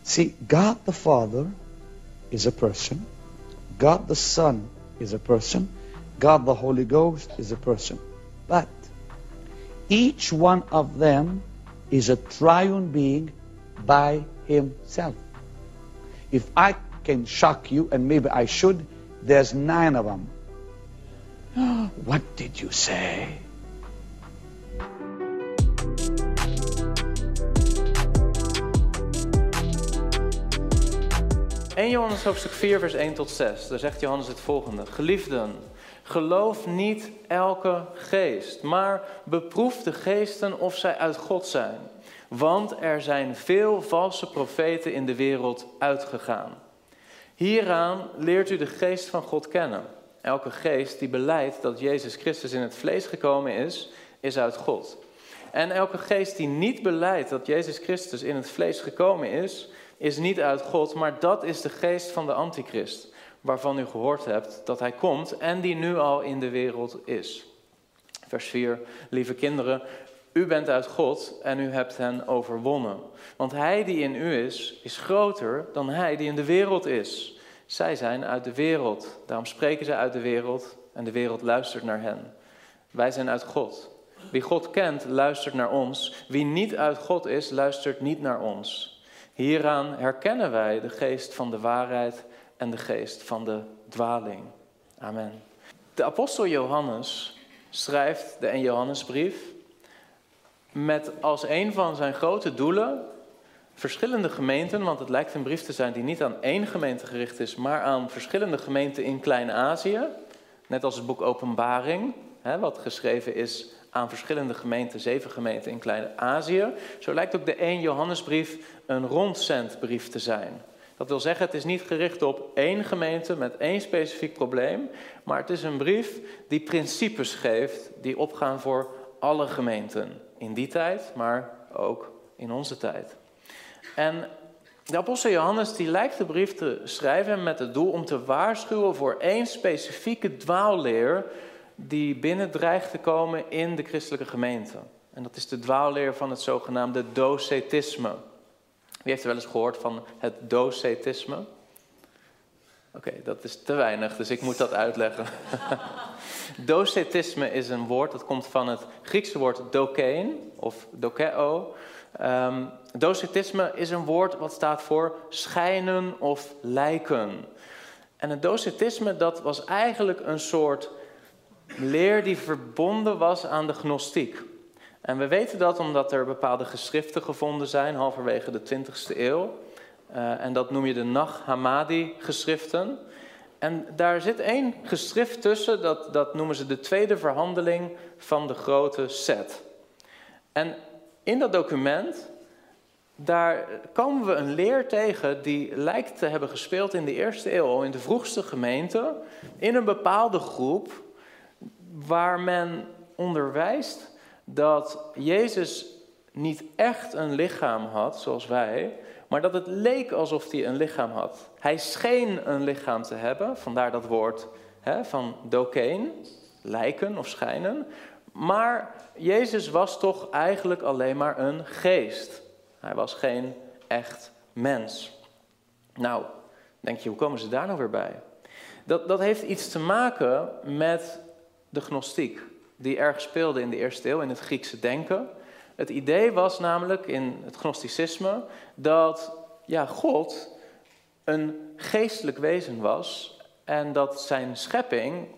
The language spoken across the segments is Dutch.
See, God the Father is a person. God the Son is a person. God the Holy Ghost is a person. But each one of them is a triune being by himself. If I can shock you, and maybe I should, there's 9 of them. What did you say? 1 Johannes hoofdstuk 4 vers 1 tot 6. Daar zegt Johannes het volgende. Geliefden, geloof niet elke geest, maar beproef de geesten of zij uit God zijn. Want er zijn veel valse profeten in de wereld uitgegaan. Hieraan leert u de geest van God kennen. Elke geest die belijdt dat Jezus Christus in het vlees gekomen is, is uit God. En elke geest die niet belijdt dat Jezus Christus in het vlees gekomen is niet uit God, maar dat is de geest van de antichrist, waarvan u gehoord hebt dat hij komt en die nu al in de wereld is. Vers 4, lieve kinderen, u bent uit God en u hebt hen overwonnen. Want hij die in u is groter dan hij die in de wereld is. Zij zijn uit de wereld, daarom spreken zij uit de wereld en de wereld luistert naar hen. Wij zijn uit God. Wie God kent, luistert naar ons. Wie niet uit God is, luistert niet naar ons. Hieraan herkennen wij de geest van de waarheid en de geest van de dwaling. Amen. De apostel Johannes schrijft de 1 Johannesbrief met als een van zijn grote doelen verschillende gemeenten, want het lijkt een brief te zijn die niet aan één gemeente gericht is, maar aan verschillende gemeenten in Klein-Azië. Net als het boek Openbaring, wat geschreven is aan verschillende gemeenten, 7 gemeenten in Klein-Azië. Zo lijkt ook de 1 Johannesbrief een rondzendbrief te zijn. Dat wil zeggen, het is niet gericht op één gemeente met één specifiek probleem, maar het is een brief die principes geeft die opgaan voor alle gemeenten. In die tijd, maar ook in onze tijd. En de apostel Johannes die lijkt de brief te schrijven met het doel om te waarschuwen voor één specifieke dwaalleer die binnen dreigt te komen in de christelijke gemeente. En dat is de dwaalleer van het zogenaamde docetisme. Wie heeft er wel eens gehoord van het docetisme? Oké, dat is te weinig, dus ik moet dat uitleggen. Docetisme is een woord, dat komt van het Griekse woord dokein, of dokeo. Docetisme is een woord wat staat voor schijnen of lijken. En het docetisme, dat was eigenlijk een soort leer die verbonden was aan de gnostiek. En we weten dat omdat er bepaalde geschriften gevonden zijn, halverwege de 20e eeuw. En dat noem je de Nag Hammadi-geschriften. En daar zit één geschrift tussen, dat noemen ze de tweede verhandeling van de grote Set. En in dat document, daar komen we een leer tegen die lijkt te hebben gespeeld in de eerste eeuw, al in de vroegste gemeente, in een bepaalde groep, waar men onderwijst dat Jezus niet echt een lichaam had, zoals wij, maar dat het leek alsof hij een lichaam had. Hij scheen een lichaam te hebben, vandaar dat woord van dokein, lijken of schijnen. Maar Jezus was toch eigenlijk alleen maar een geest. Hij was geen echt mens. Nou, denk je, hoe komen ze daar nou weer bij? Dat heeft iets te maken met de gnostiek, die erg speelde in de eerste eeuw in het Griekse denken. Het idee was namelijk in het gnosticisme dat God een geestelijk wezen was en dat zijn schepping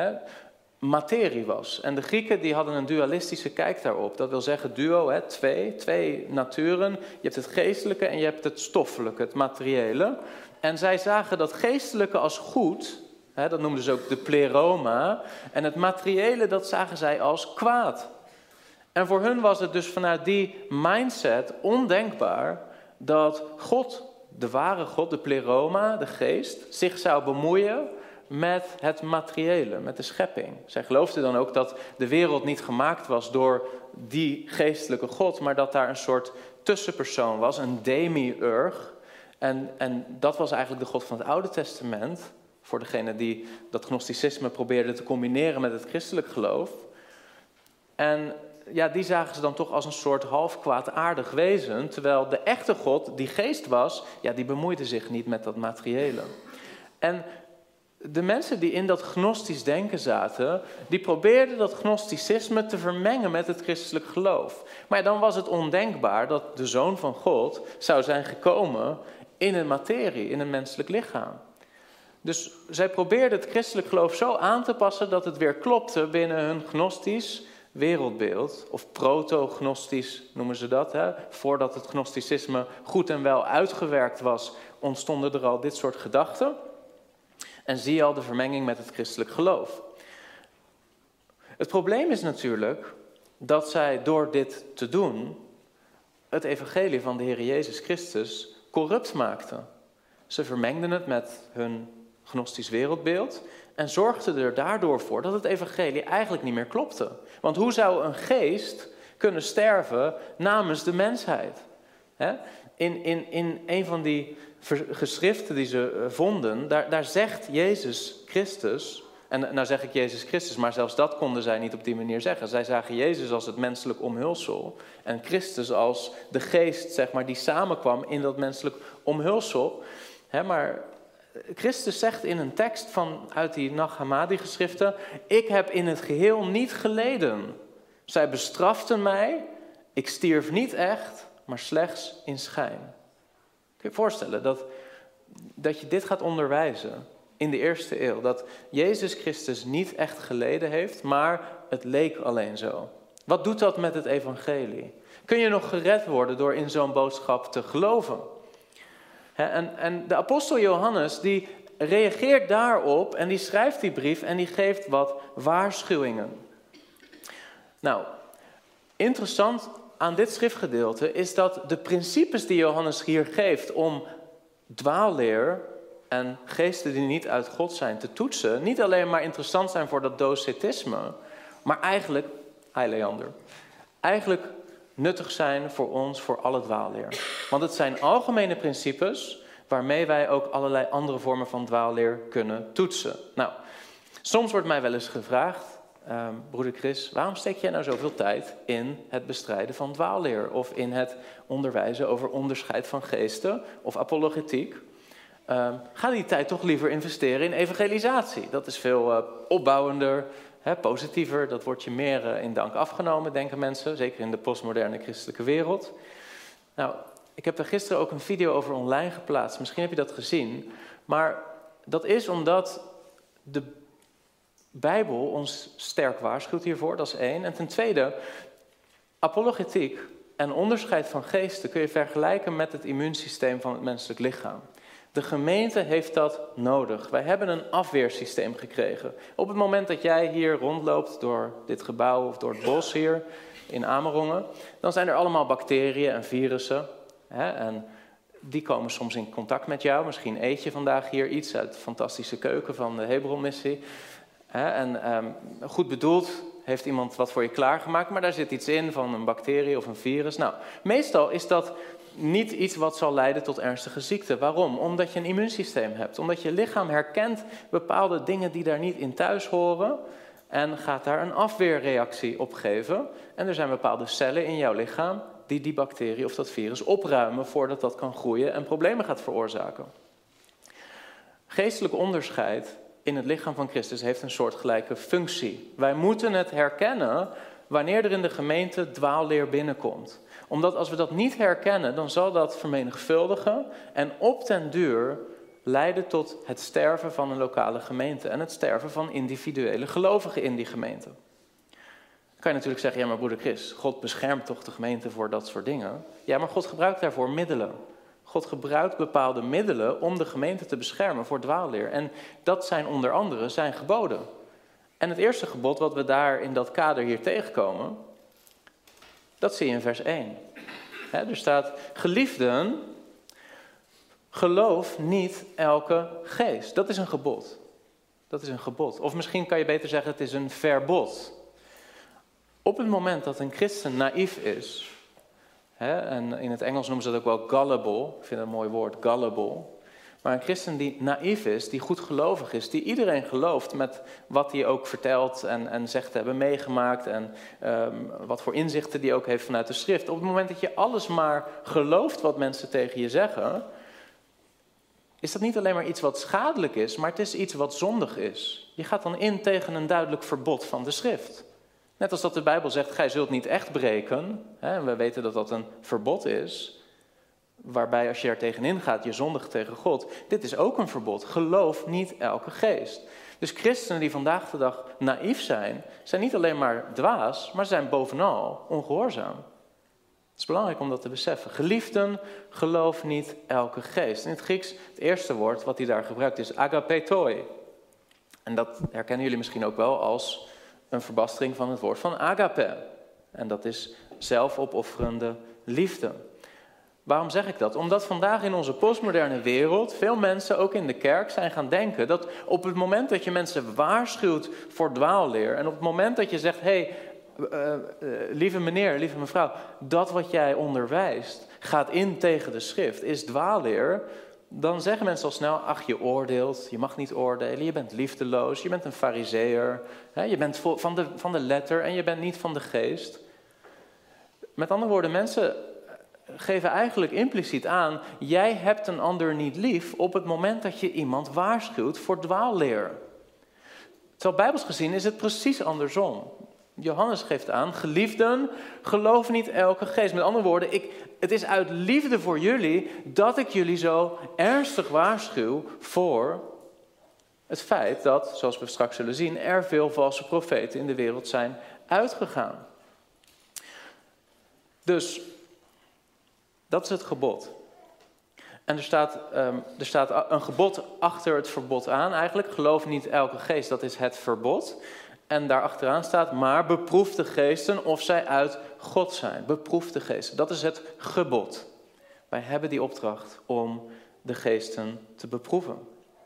materie was. En de Grieken die hadden een dualistische kijk daarop. Dat wil zeggen duo, twee naturen. Je hebt het geestelijke en je hebt het stoffelijke, het materiële. En zij zagen dat geestelijke als goed, dat noemden ze ook de pleroma. En het materiële, dat zagen zij als kwaad. En voor hun was het dus vanuit die mindset ondenkbaar dat God, de ware God, de pleroma, de geest, zich zou bemoeien met het materiële, met de schepping. Zij geloofden dan ook dat de wereld niet gemaakt was door die geestelijke God, maar dat daar een soort tussenpersoon was, een demiurg. En dat was eigenlijk de God van het Oude Testament, voor degene die dat gnosticisme probeerde te combineren met het christelijk geloof. En ja, die zagen ze dan toch als een soort half kwaadaardig wezen. Terwijl de echte God, die geest was, ja, die bemoeide zich niet met dat materiële. En de mensen die in dat gnostisch denken zaten, die probeerden dat gnosticisme te vermengen met het christelijk geloof. Maar ja, dan was het ondenkbaar dat de Zoon van God zou zijn gekomen in een materie, in een menselijk lichaam. Dus zij probeerden het christelijk geloof zo aan te passen dat het weer klopte binnen hun gnostisch wereldbeeld. Of proto-gnostisch noemen ze dat. Hè? Voordat het gnosticisme goed en wel uitgewerkt was, ontstonden er al dit soort gedachten. En zie je al de vermenging met het christelijk geloof. Het probleem is natuurlijk dat zij door dit te doen het evangelie van de Heer Jezus Christus corrupt maakten. Ze vermengden het met hun gnostisch wereldbeeld en zorgden er daardoor voor dat het evangelie eigenlijk niet meer klopte. Want hoe zou een geest kunnen sterven namens de mensheid? In een van die geschriften die ze vonden, daar zegt Jezus Christus, en nou zeg ik Jezus Christus, maar zelfs dat konden zij niet op die manier zeggen. Zij zagen Jezus als het menselijk omhulsel en Christus als de geest, zeg maar, die samenkwam in dat menselijk omhulsel. Maar Christus zegt in een tekst uit die Nag Hammadi geschriften: ik heb in het geheel niet geleden. Zij bestraften mij, ik stierf niet echt, maar slechts in schijn. Kun je je voorstellen dat je dit gaat onderwijzen in de eerste eeuw? Dat Jezus Christus niet echt geleden heeft, maar het leek alleen zo. Wat doet dat met het evangelie? Kun je nog gered worden door in zo'n boodschap te geloven? En de apostel Johannes die reageert daarop en die schrijft die brief en die geeft wat waarschuwingen. Nou, interessant aan dit schriftgedeelte is dat de principes die Johannes hier geeft om dwaalleer en geesten die niet uit God zijn te toetsen, niet alleen maar interessant zijn voor dat docetisme, maar eigenlijk, eigenlijk nuttig zijn voor ons, voor alle dwaalleer. Want het zijn algemene principes waarmee wij ook allerlei andere vormen van dwaalleer kunnen toetsen. Nou, soms wordt mij wel eens gevraagd: broeder Chris, waarom steek jij nou zoveel tijd in het bestrijden van dwaalleer? Of in het onderwijzen over onderscheid van geesten of apologetiek? Ga die tijd toch liever investeren in evangelisatie. Dat is veel opbouwender, positiever. Dat wordt je meer in dank afgenomen, denken mensen. Zeker in de postmoderne christelijke wereld. Nou, ik heb er gisteren ook een video over online geplaatst. Misschien heb je dat gezien. Maar dat is omdat de Bijbel ons sterk waarschuwt hiervoor, dat is 1. En ten tweede, apologetiek en onderscheid van geesten kun je vergelijken met het immuunsysteem van het menselijk lichaam. De gemeente heeft dat nodig. Wij hebben een afweersysteem gekregen. Op het moment dat jij hier rondloopt door dit gebouw of door het bos hier in Amerongen, dan zijn er allemaal bacteriën en virussen. En die komen soms in contact met jou. Misschien eet je vandaag hier iets uit de fantastische keuken van de Hebron-missie. Goed bedoeld heeft iemand wat voor je klaargemaakt, maar daar zit iets in van een bacterie of een virus. Nou, meestal is dat niet iets wat zal leiden tot ernstige ziekte. Waarom? Omdat je een immuunsysteem hebt. Omdat je lichaam herkent bepaalde dingen die daar niet in thuis horen en gaat daar een afweerreactie op geven. En er zijn bepaalde cellen in jouw lichaam die die bacterie of dat virus opruimen voordat dat kan groeien en problemen gaat veroorzaken. Geestelijk onderscheid in het lichaam van Christus heeft een soortgelijke functie. Wij moeten het herkennen wanneer er in de gemeente dwaalleer binnenkomt. Omdat als we dat niet herkennen, dan zal dat vermenigvuldigen en op den duur leiden tot het sterven van een lokale gemeente en het sterven van individuele gelovigen in die gemeente. Dan kan je natuurlijk zeggen: ja, maar broeder Chris, God beschermt toch de gemeente voor dat soort dingen? Ja, maar God gebruikt daarvoor middelen. God gebruikt bepaalde middelen om de gemeente te beschermen voor dwaalleer. En dat zijn onder andere zijn geboden. En het eerste gebod wat we daar in dat kader hier tegenkomen, dat zie je in vers 1. Er staat: geliefden, geloof niet elke geest. Dat is een gebod. Dat is een gebod. Of misschien kan je beter zeggen, het is een verbod. Op het moment dat een christen naïef is, en in het Engels noemen ze dat ook wel gullible, ik vind dat een mooi woord, gullible. Maar een christen die naïef is, die goedgelovig is, die iedereen gelooft met wat hij ook vertelt en zegt te hebben meegemaakt en wat voor inzichten die ook heeft vanuit de schrift. Op het moment dat je alles maar gelooft wat mensen tegen je zeggen, is dat niet alleen maar iets wat schadelijk is, maar het is iets wat zondig is. Je gaat dan in tegen een duidelijk verbod van de schrift. Net als dat de Bijbel zegt, gij zult niet echt breken. Hè, we weten dat dat een verbod is. Waarbij als je er tegenin gaat, je zondigt tegen God. Dit is ook een verbod. Geloof niet elke geest. Dus christenen die vandaag de dag naïef zijn niet alleen maar dwaas, maar zijn bovenal ongehoorzaam. Het is belangrijk om dat te beseffen. Geliefden, geloof niet elke geest. In het Grieks, het eerste woord wat hij daar gebruikt is agapetoi. En dat herkennen jullie misschien ook wel als een verbastering van het woord van agape. En dat is zelfopofferende liefde. Waarom zeg ik dat? Omdat vandaag in onze postmoderne wereld veel mensen, ook in de kerk, zijn gaan denken dat op het moment dat je mensen waarschuwt voor dwaalleer en op het moment dat je zegt, lieve meneer, lieve mevrouw, dat wat jij onderwijst gaat in tegen de schrift, is dwaalleer, dan zeggen mensen al snel, ach, je oordeelt, je mag niet oordelen, je bent liefdeloos, je bent een farizeeër, je bent van de letter en je bent niet van de geest. Met andere woorden, mensen geven eigenlijk impliciet aan, jij hebt een ander niet lief op het moment dat je iemand waarschuwt voor dwaalleer. Terwijl bijbels gezien is het precies andersom. Johannes geeft aan, geliefden, geloof niet elke geest. Met andere woorden, het is uit liefde voor jullie dat ik jullie zo ernstig waarschuw voor het feit dat, zoals we straks zullen zien, er veel valse profeten in de wereld zijn uitgegaan. Dus dat is het gebod. En er staat een gebod achter het verbod aan eigenlijk. Geloof niet elke geest, dat is het verbod. En daarachteraan staat, maar beproef de geesten of zij uit God zijn. Beproef de geesten, dat is het gebod. Wij hebben die opdracht om de geesten te beproeven.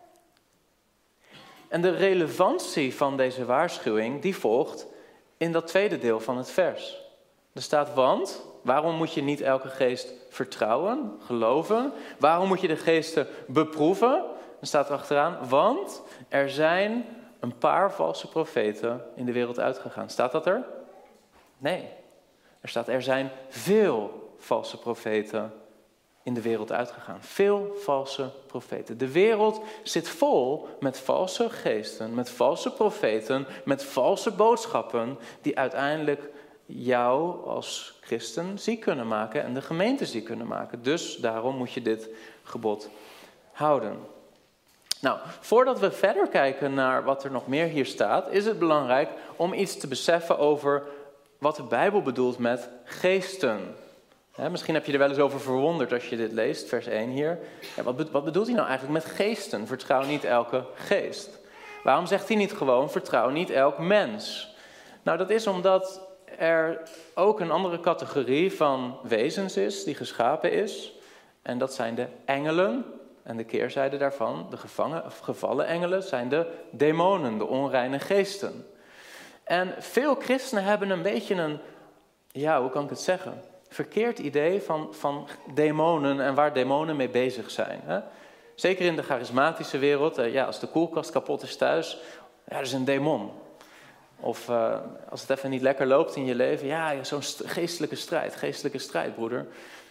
En de relevantie van deze waarschuwing, die volgt in dat tweede deel van het vers. Er staat, want, waarom moet je niet elke geest vertrouwen, geloven? Waarom moet je de geesten beproeven? Dan staat er achteraan, want er zijn een paar valse profeten in de wereld uitgegaan. Staat dat er? Nee. Er staat, er zijn veel valse profeten in de wereld uitgegaan. Veel valse profeten. De wereld zit vol met valse geesten, met valse profeten, met valse boodschappen, die uiteindelijk jou als christen ziek kunnen maken en de gemeente ziek kunnen maken. Dus daarom moet je dit gebod houden. Nou, voordat we verder kijken naar wat er nog meer hier staat, is het belangrijk om iets te beseffen over wat de Bijbel bedoelt met geesten. Misschien heb je er wel eens over verwonderd als je dit leest, vers 1 hier. Wat bedoelt hij nou eigenlijk met geesten? Vertrouw niet elke geest. Waarom zegt hij niet gewoon, vertrouw niet elk mens? Nou, dat is omdat er ook een andere categorie van wezens is, die geschapen is. En dat zijn de engelen. En de keerzijde daarvan, de gevallen engelen, zijn de demonen, de onreine geesten. En veel christenen hebben een beetje een, hoe kan ik het zeggen, verkeerd idee van demonen en waar demonen mee bezig zijn. Hè? Zeker in de charismatische wereld, als de koelkast kapot is thuis, er is een demon. Of als het even niet lekker loopt in je leven, zo'n geestelijke strijd, broeder.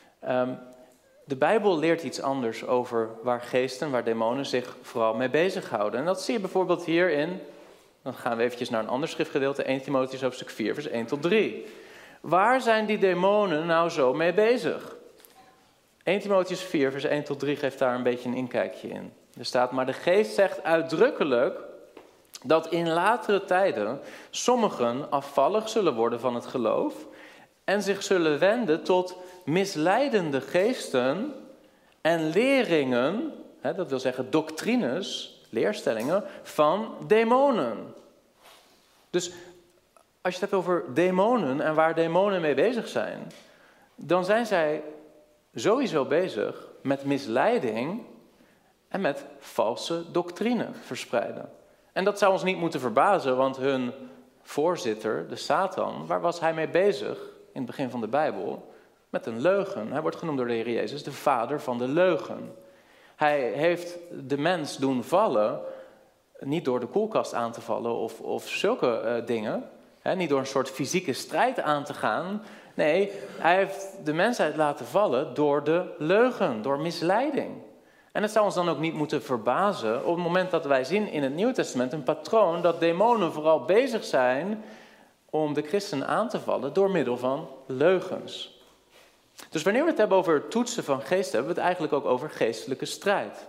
De Bijbel leert iets anders over waar geesten, waar demonen zich vooral mee bezighouden. En dat zie je bijvoorbeeld hierin, dan gaan we eventjes naar een ander schriftgedeelte, 1 Timotheüs hoofdstuk 4, vers 1 tot 3. Waar zijn die demonen nou zo mee bezig? 1 Timotheüs 4, vers 1 tot 3 geeft daar een beetje een inkijkje in. Er staat, maar de geest zegt uitdrukkelijk dat in latere tijden sommigen afvallig zullen worden van het geloof en zich zullen wenden tot misleidende geesten en leringen, dat wil zeggen doctrines, leerstellingen van demonen. Dus als je het hebt over demonen en waar demonen mee bezig zijn, dan zijn zij sowieso bezig met misleiding en met valse doctrine verspreiden. En dat zou ons niet moeten verbazen, want hun voorzitter, de Satan, waar was hij mee bezig in het begin van de Bijbel? Met een leugen. Hij wordt genoemd door de Heer Jezus de vader van de leugen. Hij heeft de mens doen vallen, niet door de koelkast aan te vallen of zulke dingen. Niet door een soort fysieke strijd aan te gaan. Nee, hij heeft de mensheid laten vallen door de leugen, door misleiding. En het zou ons dan ook niet moeten verbazen op het moment dat wij zien in het Nieuwe Testament een patroon dat demonen vooral bezig zijn om de christenen aan te vallen door middel van leugens. Dus wanneer we het hebben over het toetsen van geesten, hebben we het eigenlijk ook over geestelijke strijd.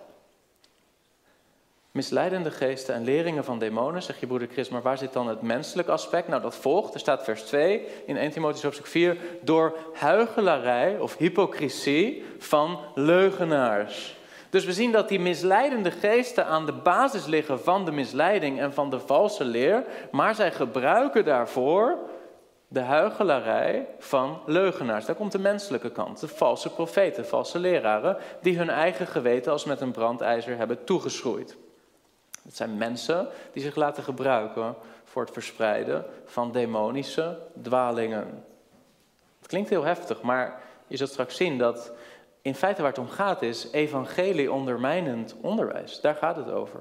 Misleidende geesten en leringen van demonen, zegt je broeder Chris, maar waar zit dan het menselijk aspect? Nou, dat volgt, er staat vers 2 in 1 Timotheüs hoofdstuk 4, door huichelarij of hypocrisie van leugenaars. Dus we zien dat die misleidende geesten aan de basis liggen van de misleiding en van de valse leer, maar zij gebruiken daarvoor de huichelarij van leugenaars. Daar komt de menselijke kant, de valse profeten, valse leraren, die hun eigen geweten als met een brandijzer hebben toegeschroeid. Het zijn mensen die zich laten gebruiken voor het verspreiden van demonische dwalingen. Het klinkt heel heftig, maar je zult straks zien dat in feite waar het om gaat is evangelie ondermijnend onderwijs. Daar gaat het over.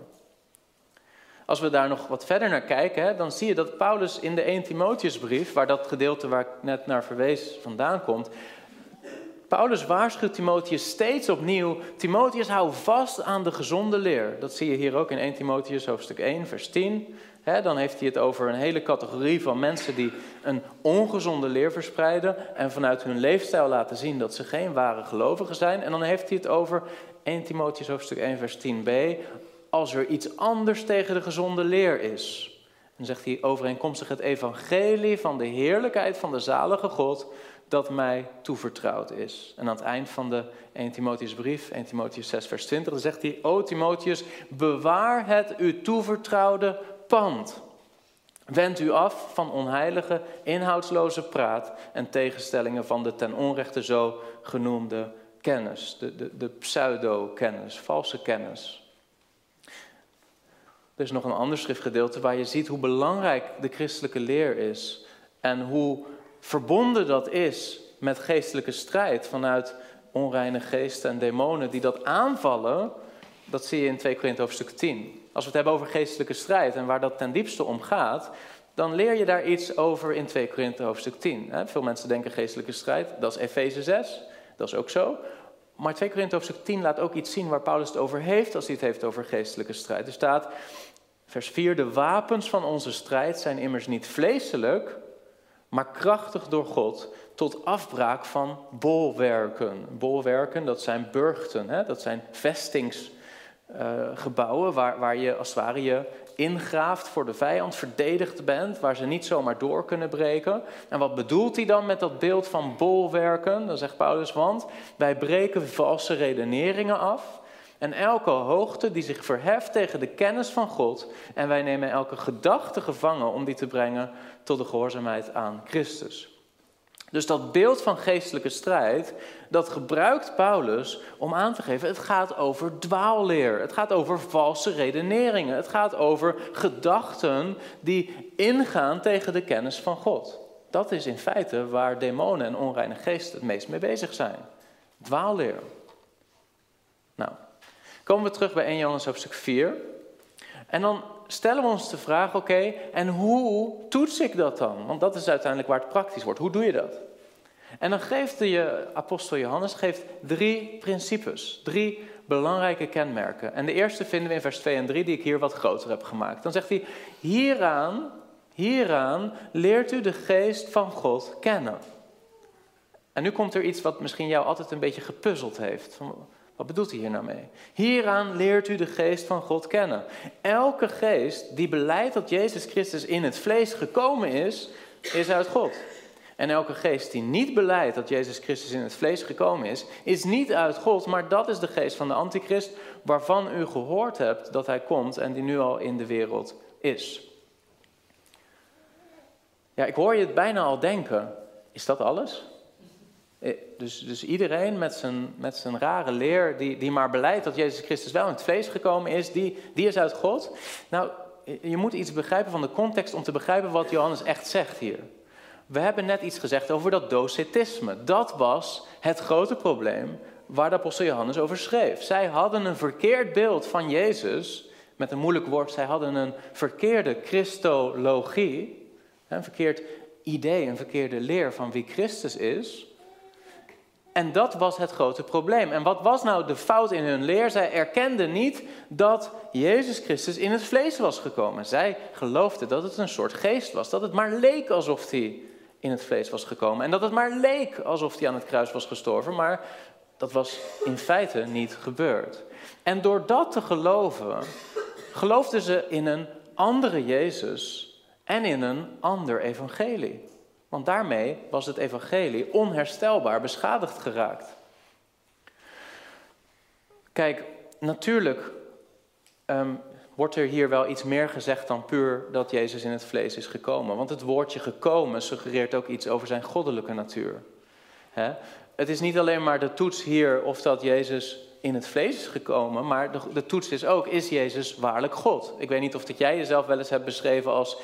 Als we daar nog wat verder naar kijken, dan zie je dat Paulus in de 1 Timotheusbrief, waar dat gedeelte waar ik net naar verwees vandaan komt, Paulus waarschuwt Timotheus steeds opnieuw, Timotheus, hou vast aan de gezonde leer. Dat zie je hier ook in 1 Timotheus hoofdstuk 1 vers 10. Dan heeft hij het over een hele categorie van mensen die een ongezonde leer verspreiden en vanuit hun leefstijl laten zien dat ze geen ware gelovigen zijn. En dan heeft hij het over 1 Timotheus hoofdstuk 1 vers 10b, als er iets anders tegen de gezonde leer is. Dan zegt hij overeenkomstig het evangelie van de heerlijkheid van de zalige God dat mij toevertrouwd is. En aan het eind van de 1 Timotheus brief, 1 Timotheus 6 vers 20, dan zegt hij, o Timotheus, bewaar het u toevertrouwde pand. Wend u af van onheilige, inhoudsloze praat en tegenstellingen van de ten onrechte zo genoemde kennis. De pseudo-kennis, valse kennis. Er is nog een ander schriftgedeelte waar je ziet hoe belangrijk de christelijke leer is. En hoe verbonden dat is met geestelijke strijd vanuit onreine geesten en demonen die dat aanvallen. Dat zie je in 2 Korinthe hoofdstuk 10. Als we het hebben over geestelijke strijd en waar dat ten diepste om gaat, dan leer je daar iets over in 2 Korinthe hoofdstuk 10. Veel mensen denken geestelijke strijd, dat is Efeze 6, dat is ook zo. Maar 2 Korinthe hoofdstuk 10 laat ook iets zien waar Paulus het over heeft als hij het heeft over geestelijke strijd. Er staat, vers 4, de wapens van onze strijd zijn immers niet vleeselijk, maar krachtig door God tot afbraak van bolwerken. Bolwerken, dat zijn burchten, dat zijn vestingsgebouwen waar je als het ware je ingraaft voor de vijand, verdedigd bent, waar ze niet zomaar door kunnen breken. En wat bedoelt hij dan met dat beeld van bolwerken? Dan zegt Paulus, want wij breken valse redeneringen af en elke hoogte die zich verheft tegen de kennis van God. En wij nemen elke gedachte gevangen om die te brengen tot de gehoorzaamheid aan Christus. Dus dat beeld van geestelijke strijd, dat gebruikt Paulus om aan te geven, het gaat over dwaalleer. Het gaat over valse redeneringen. Het gaat over gedachten die ingaan tegen de kennis van God. Dat is in feite waar demonen en onreine geesten het meest mee bezig zijn. Dwaalleer. Nou, komen we terug bij 1 Johannes hoofdstuk 4. En dan stellen we ons de vraag, oké, en hoe toets ik dat dan? Want dat is uiteindelijk waar het praktisch wordt. Hoe doe je dat? En dan geeft de apostel Johannes 3 principes, 3 belangrijke kenmerken. En de eerste vinden we in vers 2 en 3, die ik hier wat groter heb gemaakt. Dan zegt hij, hieraan leert u de geest van God kennen. En nu komt er iets wat misschien jou altijd een beetje gepuzzeld heeft. Wat bedoelt hij hier nou mee? Hieraan leert u de geest van God kennen. Elke geest die belijdt dat Jezus Christus in het vlees gekomen is uit God. En elke geest die niet belijdt dat Jezus Christus in het vlees gekomen is niet uit God, maar dat is de geest van de antichrist, waarvan u gehoord hebt dat hij komt en die nu al in de wereld is. Ja, ik hoor je het bijna al denken. Is dat alles? Dus iedereen met zijn rare leer, die maar belijdt dat Jezus Christus wel in het vlees gekomen is, die is uit God. Nou, je moet iets begrijpen van de context om te begrijpen wat Johannes echt zegt hier. We hebben net iets gezegd over dat docetisme. Dat was het grote probleem waar de apostel Johannes over schreef. Zij hadden een verkeerd beeld van Jezus, met een moeilijk woord, zij hadden een verkeerde Christologie, een verkeerd idee, een verkeerde leer van wie Christus is. En dat was het grote probleem. En wat was nou de fout in hun leer? Zij erkenden niet dat Jezus Christus in het vlees was gekomen. Zij geloofden dat het een soort geest was. Dat het maar leek alsof hij in het vlees was gekomen. En dat het maar leek alsof hij aan het kruis was gestorven. Maar dat was in feite niet gebeurd. En door dat te geloven, geloofden ze in een andere Jezus en in een ander evangelie. Want daarmee was het evangelie onherstelbaar beschadigd geraakt. Kijk, natuurlijk wordt er hier wel iets meer gezegd dan puur dat Jezus in het vlees is gekomen. Want het woordje gekomen suggereert ook iets over zijn goddelijke natuur. Het is niet alleen maar de toets hier of dat Jezus in het vlees is gekomen, maar de toets is ook, is Jezus waarlijk God? Ik weet niet of dat jij jezelf wel eens hebt beschreven als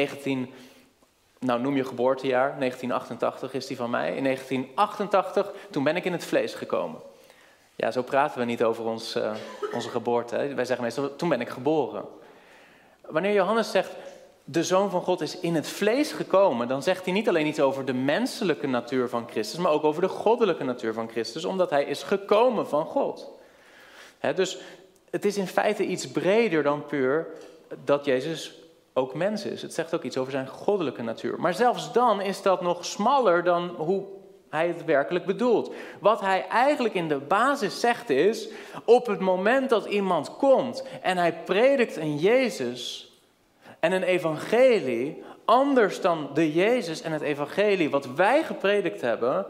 noem je geboortejaar, 1988 is die van mij. In 1988, toen ben ik in het vlees gekomen. Ja, zo praten we niet over onze geboorte. Hè. Wij zeggen meestal, toen ben ik geboren. Wanneer Johannes zegt, de Zoon van God is in het vlees gekomen, dan zegt hij niet alleen iets over de menselijke natuur van Christus, maar ook over de goddelijke natuur van Christus, omdat hij is gekomen van God. Dus het is in feite iets breder dan puur dat Jezus ook mens is. Het zegt ook iets over zijn goddelijke natuur. Maar zelfs dan is dat nog smaller dan hoe hij het werkelijk bedoelt. Wat hij eigenlijk in de basis zegt is, op het moment dat iemand komt en hij predikt een Jezus en een evangelie, anders dan de Jezus en het evangelie wat wij gepredikt hebben,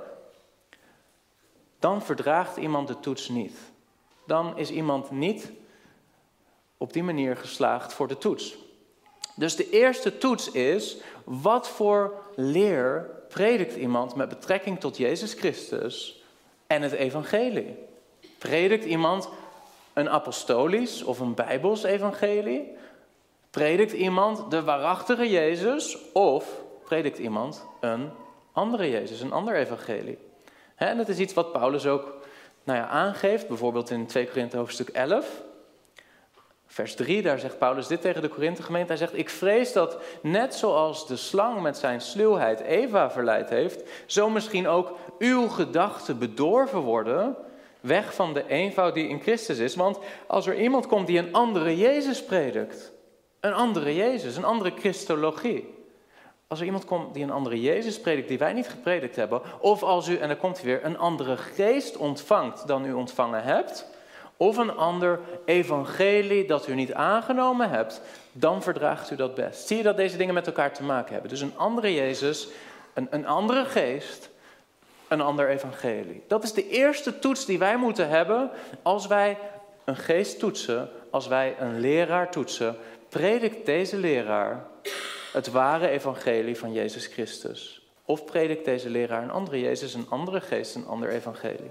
dan verdraagt iemand de toets niet. Dan is iemand niet op die manier geslaagd voor de toets. Dus de eerste toets is, wat voor leer predikt iemand met betrekking tot Jezus Christus en het evangelie? Predikt iemand een apostolisch of een bijbels evangelie? Predikt iemand de waarachtige Jezus of predikt iemand een andere Jezus, een ander evangelie? En dat is iets wat Paulus ook aangeeft, bijvoorbeeld in 2 Korinthe hoofdstuk 11... Vers 3, daar zegt Paulus dit tegen de Korinthe-gemeente. Hij zegt, ik vrees dat net zoals de slang met zijn sluwheid Eva verleid heeft, zo misschien ook uw gedachten bedorven worden, weg van de eenvoud die in Christus is. Want als er iemand komt die een andere Jezus predikt, een andere Jezus, een andere Christologie. Als er iemand komt die een andere Jezus predikt die wij niet gepredikt hebben, of als u, en dan komt hij weer, een andere geest ontvangt dan u ontvangen hebt, of een ander evangelie dat u niet aangenomen hebt, dan verdraagt u dat best. Zie je dat deze dingen met elkaar te maken hebben? Dus een andere Jezus, een andere geest, een ander evangelie. Dat is de eerste toets die wij moeten hebben als wij een geest toetsen, als wij een leraar toetsen. Predikt deze leraar het ware evangelie van Jezus Christus? Of predikt deze leraar een andere Jezus, een andere geest, een ander evangelie?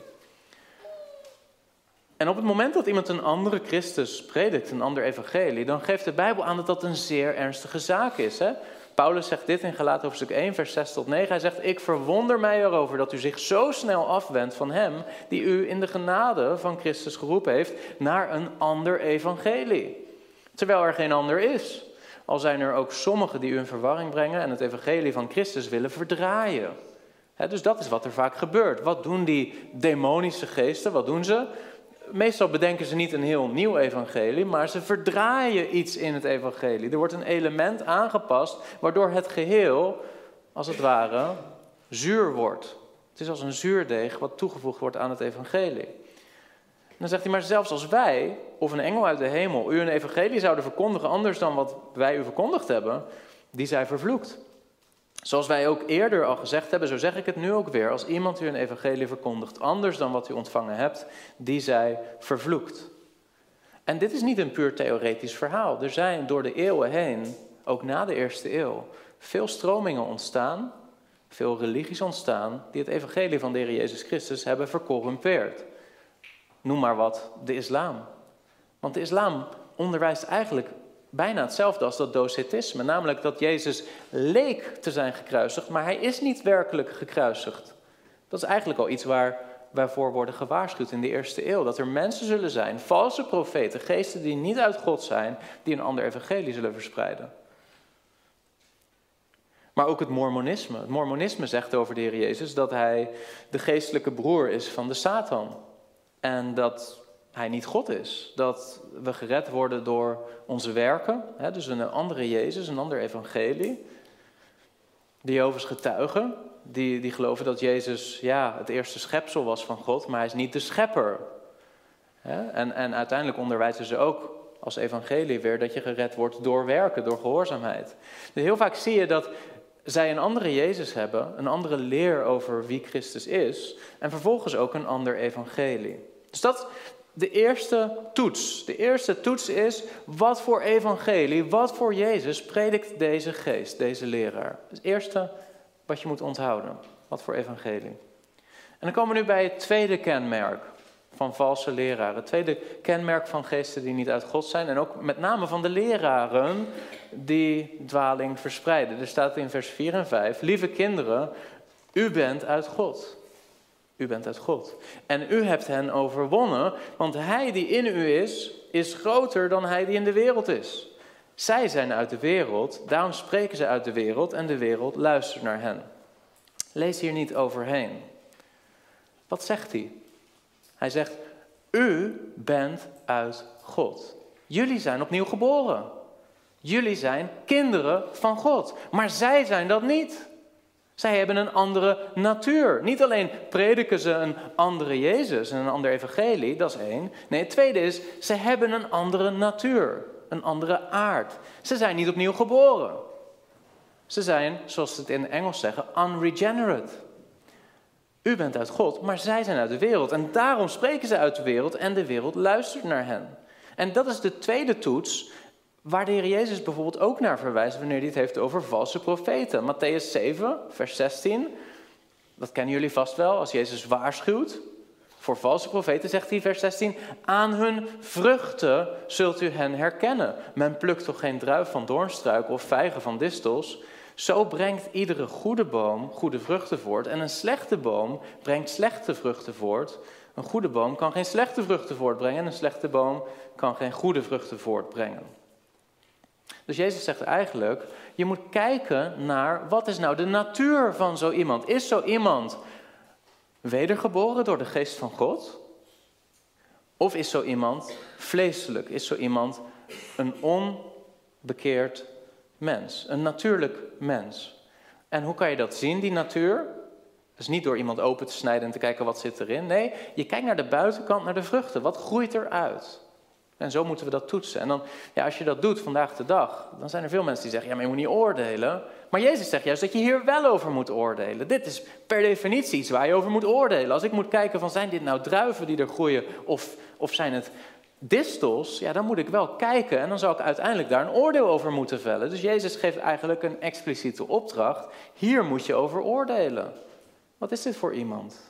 En op het moment dat iemand een andere Christus predikt, een ander evangelie, dan geeft de Bijbel aan dat dat een zeer ernstige zaak is. Paulus zegt dit in Galaten hoofdstuk 1, vers 6 tot 9. Hij zegt, ik verwonder mij erover dat u zich zo snel afwendt van hem die u in de genade van Christus geroepen heeft naar een ander evangelie. Terwijl er geen ander is. Al zijn er ook sommigen die u in verwarring brengen en het evangelie van Christus willen verdraaien. Dus dat is wat er vaak gebeurt. Wat doen die demonische geesten? Wat doen ze? Meestal bedenken ze niet een heel nieuw evangelie, maar ze verdraaien iets in het evangelie. Er wordt een element aangepast, waardoor het geheel, als het ware, zuur wordt. Het is als een zuurdeeg wat toegevoegd wordt aan het evangelie. En dan zegt hij, maar zelfs als wij, of een engel uit de hemel, u een evangelie zouden verkondigen anders dan wat wij u verkondigd hebben, die zij vervloekt. Zoals wij ook eerder al gezegd hebben, zo zeg ik het nu ook weer. Als iemand u een evangelie verkondigt anders dan wat u ontvangen hebt, die zij vervloekt. En dit is niet een puur theoretisch verhaal. Er zijn door de eeuwen heen, ook na de eerste eeuw, veel stromingen ontstaan, veel religies ontstaan, die het evangelie van de Heer Jezus Christus hebben vercorrumpeerd. Noem maar wat, de islam. Want de islam onderwijst eigenlijk bijna hetzelfde als dat docetisme. Namelijk dat Jezus leek te zijn gekruisigd, maar hij is niet werkelijk gekruisigd. Dat is eigenlijk al iets waar waarvoor worden gewaarschuwd in de eerste eeuw. Dat er mensen zullen zijn, valse profeten, geesten die niet uit God zijn, die een ander evangelie zullen verspreiden. Maar ook het mormonisme. Het mormonisme zegt over de Heer Jezus dat hij de geestelijke broer is van de Satan. En dat hij niet God is. Dat we gered worden door onze werken. Dus een andere Jezus, een ander evangelie. De Jehovah's getuigen, die geloven dat Jezus het eerste schepsel was van God, maar hij is niet de schepper. En uiteindelijk onderwijzen ze ook als evangelie weer dat je gered wordt door werken, door gehoorzaamheid. Dus heel vaak zie je dat zij een andere Jezus hebben, een andere leer over wie Christus is, en vervolgens ook een ander evangelie. Dus dat de eerste toets. De eerste toets is, wat voor evangelie, wat voor Jezus predikt deze geest, deze leraar. Het eerste wat je moet onthouden. Wat voor evangelie. En dan komen we nu bij het tweede kenmerk van valse leraren. Het tweede kenmerk van geesten die niet uit God zijn. En ook met name van de leraren die dwaling verspreiden. Er staat in vers 4 en 5. Lieve kinderen, u bent uit God. U bent uit God. En u hebt hen overwonnen, want hij die in u is groter dan hij die in de wereld is. Zij zijn uit de wereld, daarom spreken ze uit de wereld en de wereld luistert naar hen. Lees hier niet overheen. Wat zegt hij? Hij zegt, u bent uit God. Jullie zijn opnieuw geboren. Jullie zijn kinderen van God. Maar zij zijn dat niet. Zij hebben een andere natuur. Niet alleen prediken ze een andere Jezus en een ander evangelie, dat is één. Nee, het tweede is, ze hebben een andere natuur. Een andere aard. Ze zijn niet opnieuw geboren. Ze zijn, zoals ze het in het Engels zeggen, unregenerate. U bent uit God, maar zij zijn uit de wereld. En daarom spreken ze uit de wereld en de wereld luistert naar hen. En dat is de tweede toets waar de Heer Jezus bijvoorbeeld ook naar verwijst wanneer hij het heeft over valse profeten. Matthäus 7, vers 16. Dat kennen jullie vast wel, als Jezus waarschuwt voor valse profeten, zegt hij vers 16. Aan hun vruchten zult u hen herkennen. Men plukt toch geen druif van doornstruik of vijgen van distels. Zo brengt iedere goede boom goede vruchten voort. En een slechte boom brengt slechte vruchten voort. Een goede boom kan geen slechte vruchten voortbrengen. En een slechte boom kan geen goede vruchten voortbrengen. Dus Jezus zegt eigenlijk, je moet kijken naar wat is nou de natuur van zo iemand. Is zo iemand wedergeboren door de geest van God? Of is zo iemand vleeselijk? Is zo iemand een onbekeerd mens? Een natuurlijk mens? En hoe kan je dat zien, die natuur? Dus niet door iemand open te snijden en te kijken wat zit erin. Nee, je kijkt naar de buitenkant, naar de vruchten. Wat groeit eruit? En zo moeten we dat toetsen. En dan, als je dat doet vandaag de dag, dan zijn er veel mensen die zeggen, maar je moet niet oordelen. Maar Jezus zegt juist dat je hier wel over moet oordelen. Dit is per definitie iets waar je over moet oordelen. Als ik moet kijken van, zijn dit nou druiven die er groeien of zijn het distels? Ja, dan moet ik wel kijken en dan zou ik uiteindelijk daar een oordeel over moeten vellen. Dus Jezus geeft eigenlijk een expliciete opdracht. Hier moet je over oordelen. Wat is dit voor iemand?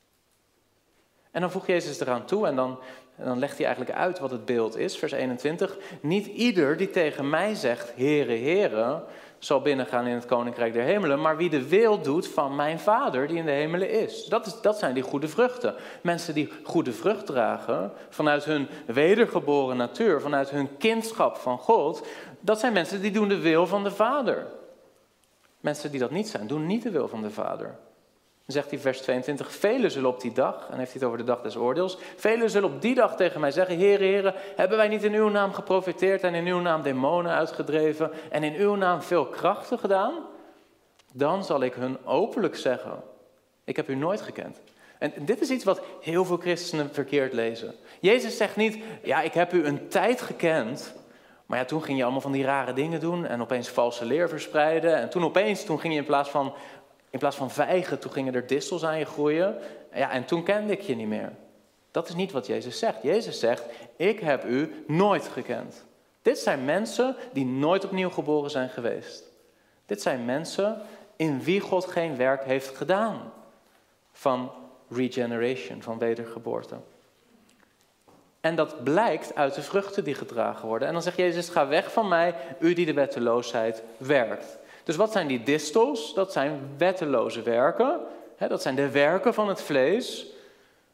En dan voegt Jezus eraan toe en dan legt hij eigenlijk uit wat het beeld is. Vers 21. Niet ieder die tegen mij zegt, Heere, Heere, zal binnengaan in het koninkrijk der hemelen. Maar wie de wil doet van mijn Vader die in de hemelen is. Dat zijn die goede vruchten. Mensen die goede vrucht dragen vanuit hun wedergeboren natuur. Vanuit hun kindschap van God. Dat zijn mensen die doen de wil van de Vader. Mensen die dat niet zijn, doen niet de wil van de Vader. Dan zegt hij vers 22, velen zullen op die dag, en heeft hij het over de dag des oordeels, velen zullen op die dag tegen mij zeggen, Heere, Heere, hebben wij niet in uw naam geprofeteerd en in uw naam demonen uitgedreven en in uw naam veel krachten gedaan? Dan zal ik hun openlijk zeggen, ik heb u nooit gekend. En dit is iets wat heel veel christenen verkeerd lezen. Jezus zegt niet, ik heb u een tijd gekend, maar toen ging je allemaal van die rare dingen doen en opeens valse leer verspreiden. En toen ging je in plaats van vijgen, toen gingen er distels aan je groeien. En toen kende ik je niet meer. Dat is niet wat Jezus zegt. Jezus zegt, ik heb u nooit gekend. Dit zijn mensen die nooit opnieuw geboren zijn geweest. Dit zijn mensen in wie God geen werk heeft gedaan. Van regeneration, van wedergeboorte. En dat blijkt uit de vruchten die gedragen worden. En dan zegt Jezus, ga weg van mij, u die de wetteloosheid werkt. Dus wat zijn die distels? Dat zijn wetteloze werken. Dat zijn de werken van het vlees.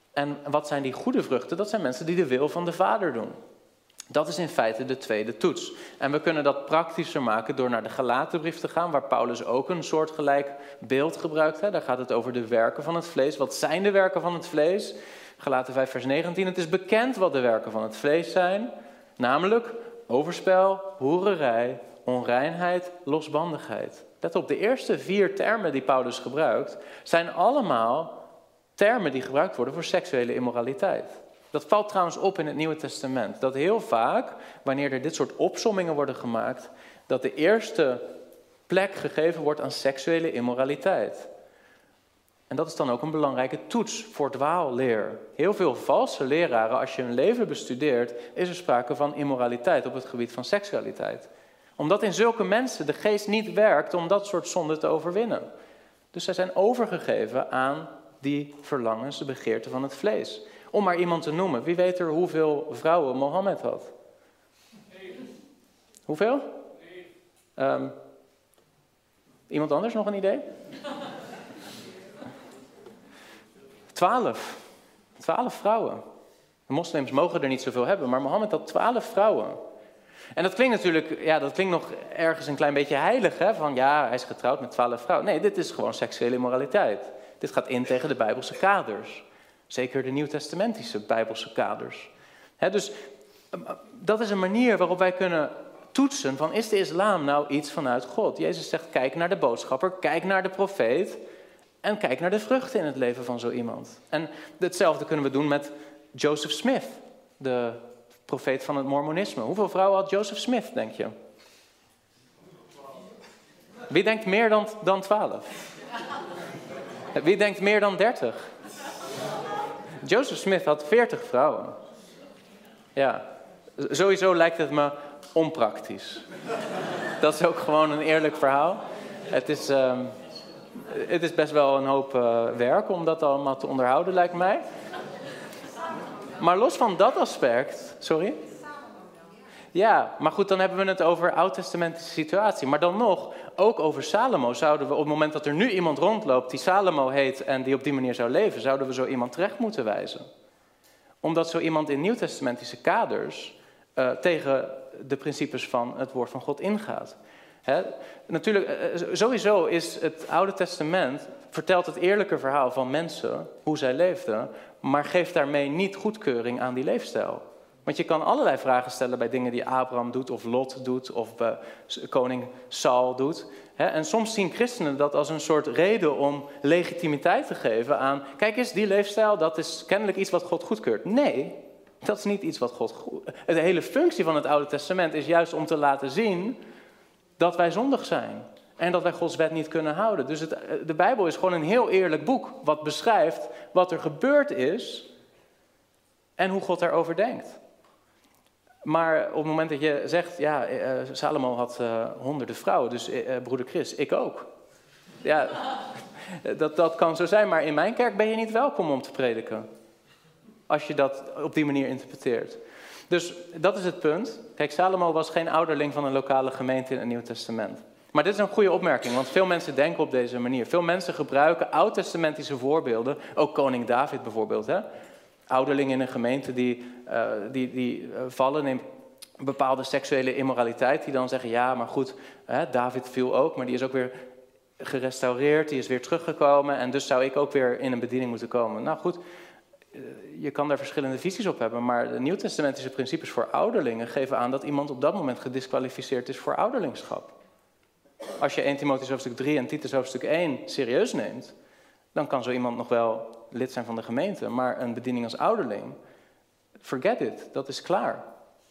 En wat zijn die goede vruchten? Dat zijn mensen die de wil van de Vader doen. Dat is in feite de tweede toets. En we kunnen dat praktischer maken door naar de Galatenbrief te gaan, waar Paulus ook een soortgelijk beeld gebruikt. Daar gaat het over de werken van het vlees. Wat zijn de werken van het vlees? Galaten 5 vers 19. Het is bekend wat de werken van het vlees zijn. Namelijk overspel, hoererij, onreinheid, losbandigheid. Let op, de eerste 4 termen die Paulus gebruikt, zijn allemaal termen die gebruikt worden voor seksuele immoraliteit. Dat valt trouwens op in het Nieuwe Testament. Dat heel vaak, wanneer er dit soort opsommingen worden gemaakt, dat de eerste plek gegeven wordt aan seksuele immoraliteit. En dat is dan ook een belangrijke toets voor dwaalleer. Heel veel valse leraren, als je hun leven bestudeert, is er sprake van immoraliteit op het gebied van seksualiteit. Omdat in zulke mensen de geest niet werkt om dat soort zonden te overwinnen. Dus zij zijn overgegeven aan die verlangens, de begeerten van het vlees. Om maar iemand te noemen. Wie weet er hoeveel vrouwen Mohammed had? 9. Hoeveel? Iemand anders nog een idee? 12. 12 vrouwen. De moslims mogen er niet zoveel hebben, maar Mohammed had 12 vrouwen. En dat klinkt natuurlijk, dat klinkt nog ergens een klein beetje heilig, hè? Van ja, hij is getrouwd met 12 vrouwen. Nee, dit is gewoon seksuele immoraliteit. Dit gaat in tegen de Bijbelse kaders. Zeker de nieuwtestamentische Bijbelse kaders. Dus dat is een manier waarop wij kunnen toetsen van, is de islam nou iets vanuit God? Jezus zegt, kijk naar de boodschapper, kijk naar de profeet en kijk naar de vruchten in het leven van zo iemand. En hetzelfde kunnen we doen met Joseph Smith, de profeet van het Mormonisme. Hoeveel vrouwen had Joseph Smith, denk je? Wie denkt meer dan 12? Wie denkt meer dan 30? Joseph Smith had 40 vrouwen. Ja, sowieso lijkt het me onpraktisch. Dat is ook gewoon een eerlijk verhaal. Het is best wel een hoop werk om dat allemaal te onderhouden, lijkt mij. Maar los van dat aspect... Sorry? Ja, maar goed, dan hebben we het over oud-testamentische situatie. Maar dan nog, ook over Salomo zouden we op het moment dat er nu iemand rondloopt die Salomo heet en die op die manier zou leven, zouden we zo iemand terecht moeten wijzen. Omdat zo iemand in nieuwtestamentische kaders tegen de principes van het woord van God ingaat. Natuurlijk, sowieso is het Oude Testament, vertelt het eerlijke verhaal van mensen, hoe zij leefden, maar geeft daarmee niet goedkeuring aan die leefstijl. Want je kan allerlei vragen stellen bij dingen die Abraham doet, of Lot doet, of koning Saul doet. En soms zien christenen dat als een soort reden om legitimiteit te geven aan, kijk eens, die leefstijl, dat is kennelijk iets wat God goedkeurt. Nee, dat is niet iets wat God goedkeurt. De hele functie van het Oude Testament is juist om te laten zien dat wij zondig zijn. En dat wij Gods wet niet kunnen houden. Dus de Bijbel is gewoon een heel eerlijk boek wat beschrijft wat er gebeurd is en hoe God daarover denkt. Maar op het moment dat je zegt, ja, Salomo had honderden vrouwen, dus broeder Chris, ik ook. Ja, dat kan zo zijn, maar in mijn kerk ben je niet welkom om te prediken. Als je dat op die manier interpreteert. Dus dat is het punt. Kijk, Salomo was geen ouderling van een lokale gemeente in het Nieuw Testament. Maar dit is een goede opmerking, want veel mensen denken op deze manier. Veel mensen gebruiken oud-testamentische voorbeelden, ook koning David bijvoorbeeld, ouderlingen in een gemeente die vallen in bepaalde seksuele immoraliteit. Die dan zeggen, ja, maar goed, David viel ook, maar die is ook weer gerestaureerd, die is weer teruggekomen. En dus zou ik ook weer in een bediening moeten komen. Nou goed, je kan daar verschillende visies op hebben. Maar de nieuwtestamentische principes voor ouderlingen geven aan dat iemand op dat moment gediskwalificeerd is voor ouderlingschap. Als je 1 Timotheüs hoofdstuk 3 en Titus hoofdstuk 1 serieus neemt, dan kan zo iemand nog wel lid zijn van de gemeente, maar een bediening als ouderling, forget it, dat is klaar.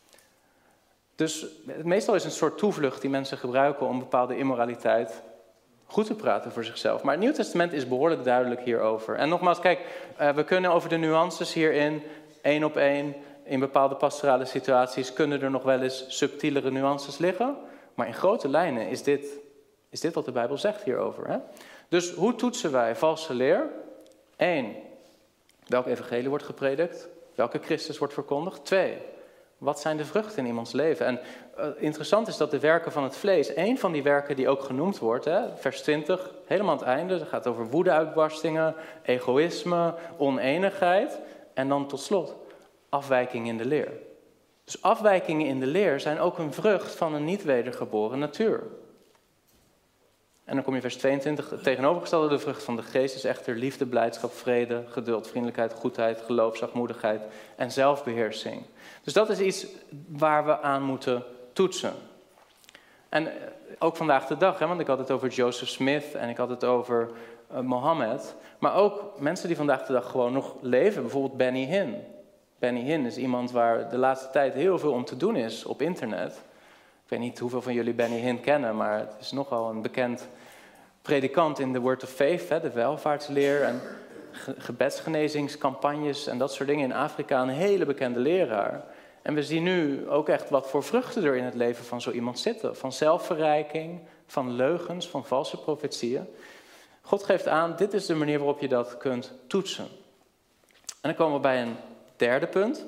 Dus meestal is het een soort toevlucht die mensen gebruiken om bepaalde immoraliteit goed te praten voor zichzelf. Maar het Nieuw Testament is behoorlijk duidelijk hierover. En nogmaals, kijk, we kunnen over de nuances hierin, 1 op 1, in bepaalde pastorale situaties, kunnen er nog wel eens subtielere nuances liggen. Maar in grote lijnen is dit wat de Bijbel zegt hierover. Dus hoe toetsen wij valse leer? 1. Welk evangelie wordt gepredikt? Welke Christus wordt verkondigd? 2. Wat zijn de vruchten in iemands leven? En interessant is dat de werken van het vlees, één van die werken die ook genoemd wordt, vers 20, helemaal aan het einde, dat gaat over woedeuitbarstingen, egoïsme, oneenigheid en dan tot slot afwijking in de leer. Dus afwijkingen in de leer zijn ook een vrucht van een niet wedergeboren natuur. En dan kom je vers 22, het tegenovergestelde, de vrucht van de geest is echter liefde, blijdschap, vrede, geduld, vriendelijkheid, goedheid, geloof, zachtmoedigheid en zelfbeheersing. Dus dat is iets waar we aan moeten toetsen. En ook vandaag de dag, want ik had het over Joseph Smith en ik had het over Mohammed. Maar ook mensen die vandaag de dag gewoon nog leven, bijvoorbeeld Benny Hinn. Benny Hinn is iemand waar de laatste tijd heel veel om te doen is op internet. Ik weet niet hoeveel van jullie Benny Hinn kennen, maar het is nogal een bekend predikant in de Word of Faith, de welvaartsleer en gebedsgenezingscampagnes en dat soort dingen in Afrika. Een hele bekende leraar. En we zien nu ook echt wat voor vruchten er in het leven van zo iemand zitten. Van zelfverrijking, van leugens, van valse profetieën. God geeft aan, dit is de manier waarop je dat kunt toetsen. En dan komen we bij een derde punt.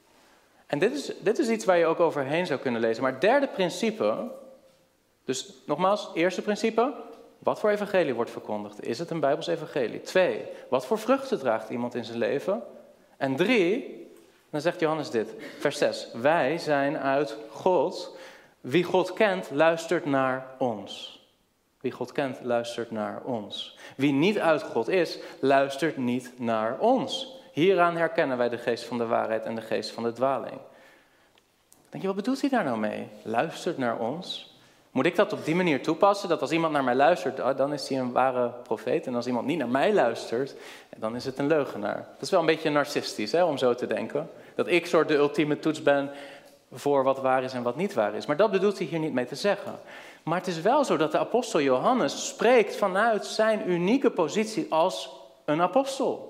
En dit is iets waar je ook overheen zou kunnen lezen. Maar het derde principe, dus nogmaals, eerste principe, wat voor evangelie wordt verkondigd? Is het een Bijbels evangelie? 2, wat voor vruchten draagt iemand in zijn leven? En 3, dan zegt Johannes dit, vers 6. Wij zijn uit God. Wie God kent, luistert naar ons. Wie God kent, luistert naar ons. Wie niet uit God is, luistert niet naar ons. Hieraan herkennen wij de geest van de waarheid en de geest van de dwaling. Denk je, wat bedoelt hij daar nou mee? Luistert naar ons. Moet ik dat op die manier toepassen? Dat als iemand naar mij luistert, dan is hij een ware profeet. En als iemand niet naar mij luistert, dan is het een leugenaar. Dat is wel een beetje narcistisch, om zo te denken. Dat ik soort de ultieme toets ben voor wat waar is en wat niet waar is. Maar dat bedoelt hij hier niet mee te zeggen. Maar het is wel zo dat de apostel Johannes spreekt vanuit zijn unieke positie als een apostel.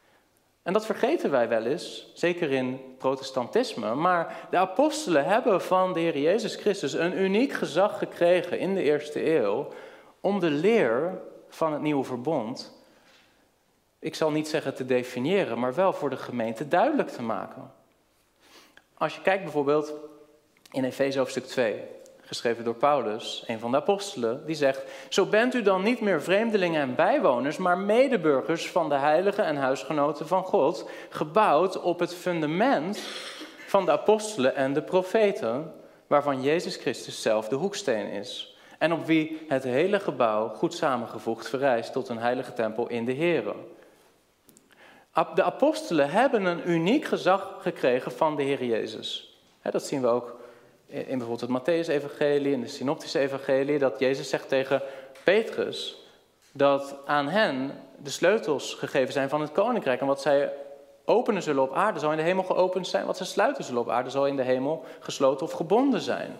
En dat vergeten wij wel eens, zeker in protestantisme. Maar de apostelen hebben van de Heer Jezus Christus een uniek gezag gekregen in de eerste eeuw om de leer van het nieuwe verbond, ik zal niet zeggen te definiëren, maar wel voor de gemeente duidelijk te maken. Als je kijkt bijvoorbeeld in Efeze hoofdstuk 2, geschreven door Paulus, een van de apostelen, die zegt: zo bent u dan niet meer vreemdelingen en bijwoners, maar medeburgers van de heiligen en huisgenoten van God, gebouwd op het fundament van de apostelen en de profeten, waarvan Jezus Christus zelf de hoeksteen is, en op wie het hele gebouw goed samengevoegd verrijst tot een heilige tempel in de Here. De apostelen hebben een uniek gezag gekregen van de Heer Jezus. Dat zien we ook in bijvoorbeeld het Mattheüs-evangelie, in de Synoptische evangelie, dat Jezus zegt tegen Petrus dat aan hen de sleutels gegeven zijn van het koninkrijk. En wat zij openen zullen op aarde zal in de hemel geopend zijn. Wat ze sluiten zullen op aarde zal in de hemel gesloten of gebonden zijn.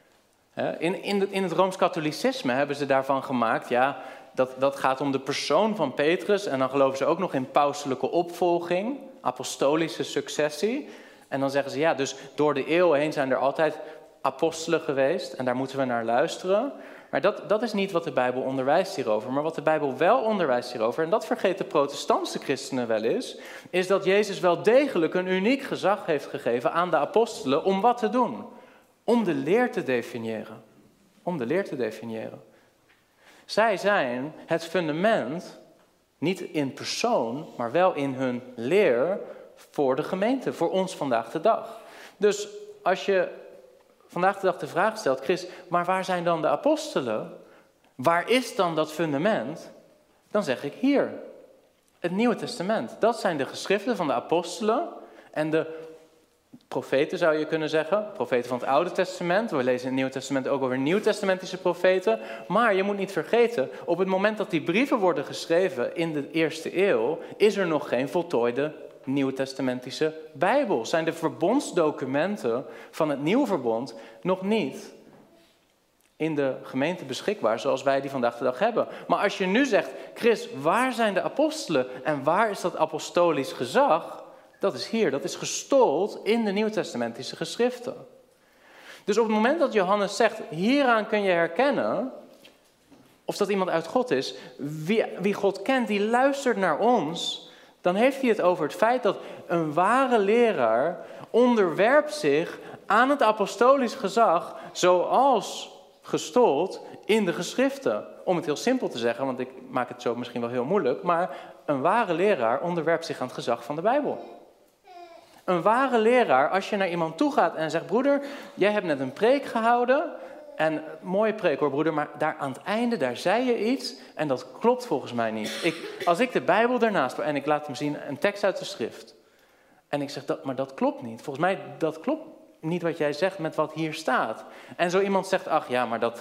In het Rooms-katholicisme hebben ze daarvan gemaakt, dat gaat om de persoon van Petrus. En dan geloven ze ook nog in pauselijke opvolging, apostolische successie. En dan zeggen ze, dus door de eeuwen heen zijn er altijd apostelen geweest. En daar moeten we naar luisteren. Maar dat is niet wat de Bijbel onderwijst hierover. Maar wat de Bijbel wel onderwijst hierover, en dat vergeten protestantse christenen wel eens, is dat Jezus wel degelijk een uniek gezag heeft gegeven aan de apostelen om wat te doen? Om de leer te definiëren. Om de leer te definiëren. Zij zijn het fundament, niet in persoon, maar wel in hun leer voor de gemeente, voor ons vandaag de dag. Dus als je vandaag de dag de vraag stelt, Chris, maar waar zijn dan de apostelen? Waar is dan dat fundament? Dan zeg ik hier, het Nieuwe Testament. Dat zijn de geschriften van de apostelen en de profeten, zou je kunnen zeggen. Profeten van het Oude Testament. We lezen in het Nieuwe Testament ook over nieuwtestamentische profeten. Maar je moet niet vergeten, op het moment dat die brieven worden geschreven in de eerste eeuw, is er nog geen voltooide nieuwtestamentische Bijbel. Zijn de verbondsdocumenten van het Nieuwe Verbond nog niet in de gemeente beschikbaar zoals wij die vandaag de dag hebben. Maar als je nu zegt, Chris, waar zijn de apostelen en waar is dat apostolisch gezag? Dat is hier, dat is gestold in de nieuwtestamentische geschriften. Dus op het moment dat Johannes zegt, hieraan kun je herkennen of dat iemand uit God is, wie God kent, die luistert naar ons, Dan heeft hij het over het feit dat een ware leraar onderwerpt zich aan het apostolisch gezag, zoals gestold in de geschriften. Om het heel simpel te zeggen, want ik maak het zo misschien wel heel moeilijk, maar een ware leraar onderwerpt zich aan het gezag van de Bijbel. Een ware leraar, als je naar iemand toe gaat en zegt, broeder, jij hebt net een preek gehouden. En mooie preek hoor broeder, maar daar aan het einde, daar zei je iets en dat klopt volgens mij niet. Als ik de Bijbel daarnaast en ik laat hem zien, een tekst uit de schrift. En ik zeg, maar dat klopt niet. Volgens mij, dat klopt niet wat jij zegt met wat hier staat. En zo iemand zegt, ach ja, maar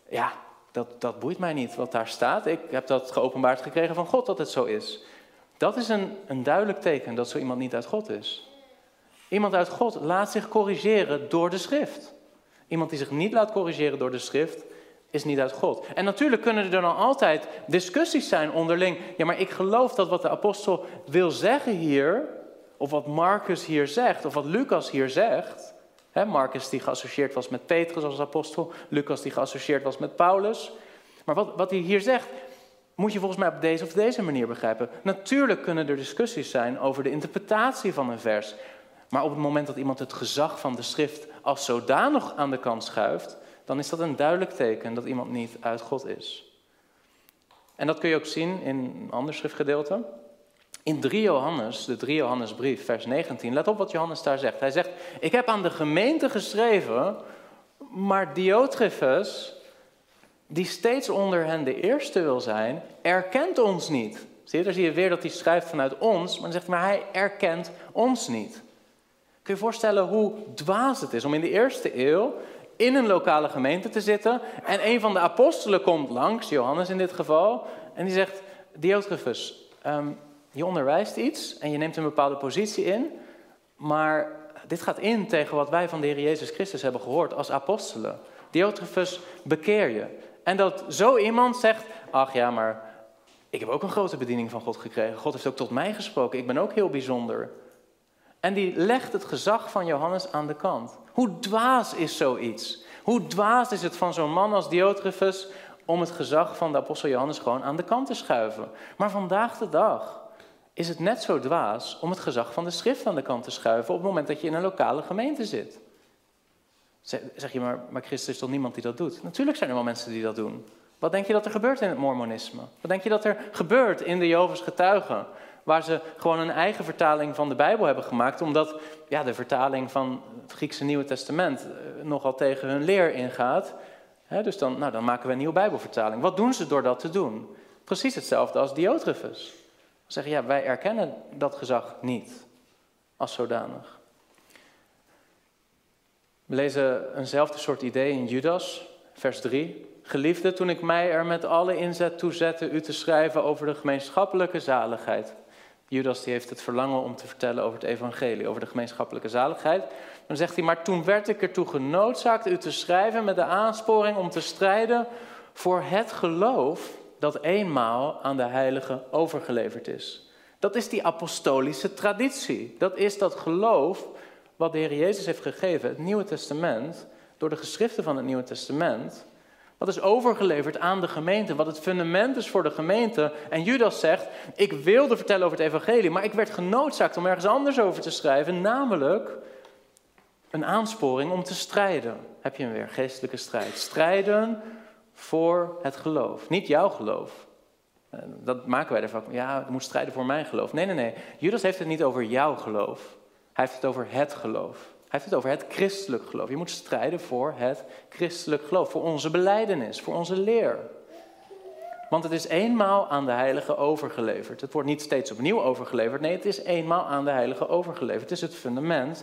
dat boeit mij niet wat daar staat. Ik heb dat geopenbaard gekregen van God dat het zo is. Dat is een duidelijk teken dat zo iemand niet uit God is. Iemand uit God laat zich corrigeren door de schrift. Iemand die zich niet laat corrigeren door de schrift is niet uit God. En natuurlijk kunnen er dan altijd discussies zijn onderling. Ja, maar ik geloof dat wat de apostel wil zeggen hier, of wat Marcus hier zegt, of wat Lucas hier zegt. Marcus die geassocieerd was met Petrus als apostel, Lucas die geassocieerd was met Paulus. Maar wat hij hier zegt, moet je volgens mij op deze of deze manier begrijpen. Natuurlijk kunnen er discussies zijn over de interpretatie van een vers. Maar op het moment dat iemand het gezag van de schrift als zodanig aan de kant schuift, dan is dat een duidelijk teken dat iemand niet uit God is. En dat kun je ook zien in een ander schriftgedeelte. In 3 Johannes, de 3 Johannesbrief, vers 19. Let op wat Johannes daar zegt. Hij zegt, ik heb aan de gemeente geschreven, maar Diotrephes, die steeds onder hen de eerste wil zijn, erkent ons niet. Zie je, daar zie je weer dat hij schrijft vanuit ons, maar dan zegt hij, maar hij erkent ons niet. Kun je je voorstellen hoe dwaas het is om in de eerste eeuw in een lokale gemeente te zitten en een van de apostelen komt langs, Johannes in dit geval, en die zegt, Diotrephes, je onderwijst iets en je neemt een bepaalde positie in, maar dit gaat in tegen wat wij van de Heer Jezus Christus hebben gehoord als apostelen. Diotrephes, bekeer je. En dat zo iemand zegt, ach ja, maar ik heb ook een grote bediening van God gekregen. God heeft ook tot mij gesproken, ik ben ook heel bijzonder. En die legt het gezag van Johannes aan de kant. Hoe dwaas is zoiets? Hoe dwaas is het van zo'n man als Diotrephes om het gezag van de apostel Johannes gewoon aan de kant te schuiven? Maar vandaag de dag is het net zo dwaas om het gezag van de schrift aan de kant te schuiven op het moment dat je in een lokale gemeente zit. Zeg je, maar Christus is toch niemand die dat doet? Natuurlijk zijn er wel mensen die dat doen. Wat denk je dat er gebeurt in het Mormonisme? Wat denk je dat er gebeurt in de Jehovah's Getuigen? Waar ze gewoon een eigen vertaling van de Bijbel hebben gemaakt, omdat de vertaling van het Griekse Nieuwe Testament nogal tegen hun leer ingaat. Dus dan maken we een nieuwe Bijbelvertaling. Wat doen ze door dat te doen? Precies hetzelfde als Diotrephes. Ze zeggen, wij erkennen dat gezag niet als zodanig. We lezen eenzelfde soort idee in Judas, vers 3. Geliefde, toen ik mij er met alle inzet toe zette u te schrijven over de gemeenschappelijke zaligheid. Judas die heeft het verlangen om te vertellen over het evangelie, over de gemeenschappelijke zaligheid. Dan zegt hij, maar toen werd ik ertoe genoodzaakt u te schrijven met de aansporing om te strijden voor het geloof dat eenmaal aan de heiligen overgeleverd is. Dat is die apostolische traditie. Dat is dat geloof wat de Heer Jezus heeft gegeven, het Nieuwe Testament, door de geschriften van het Nieuwe Testament, wat is overgeleverd aan de gemeente, wat het fundament is voor de gemeente. En Judas zegt, ik wilde vertellen over het evangelie, maar ik werd genoodzaakt om ergens anders over te schrijven, namelijk een aansporing om te strijden. Heb je hem weer, geestelijke strijd. Strijden voor het geloof, niet jouw geloof. Dat maken wij ervan. Ja, ik moet strijden voor mijn geloof. Nee. Judas heeft het niet over jouw geloof. Hij heeft het over het geloof. Hij heeft het over het christelijk geloof. Je moet strijden voor het christelijk geloof. Voor onze belijdenis, voor onze leer. Want het is eenmaal aan de heiligen overgeleverd. Het wordt niet steeds opnieuw overgeleverd. Nee, het is eenmaal aan de heiligen overgeleverd. Het is het fundament.